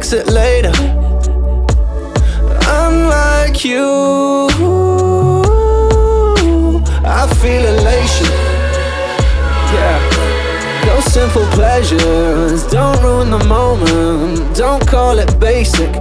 fix it later. Unlike you, I feel elation. Yeah. Those simple pleasures don't ruin the moment, don't call it basic.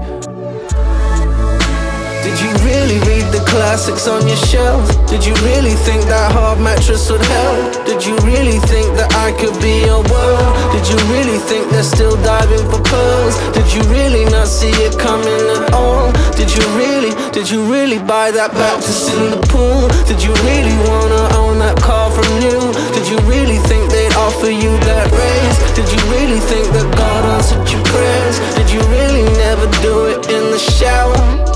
Did you really read the classics on your shelf? Did you really think that hard mattress would help? Did you really think that I could be your world? Did you really think they're still diving for pearls? Did you really not see it coming at all? Did you really buy that Baptist in the pool? Did you really wanna own that car from new? Did you really think they'd offer you that raise? Did you really think that God answered your prayers? Did you really never do it in the shower?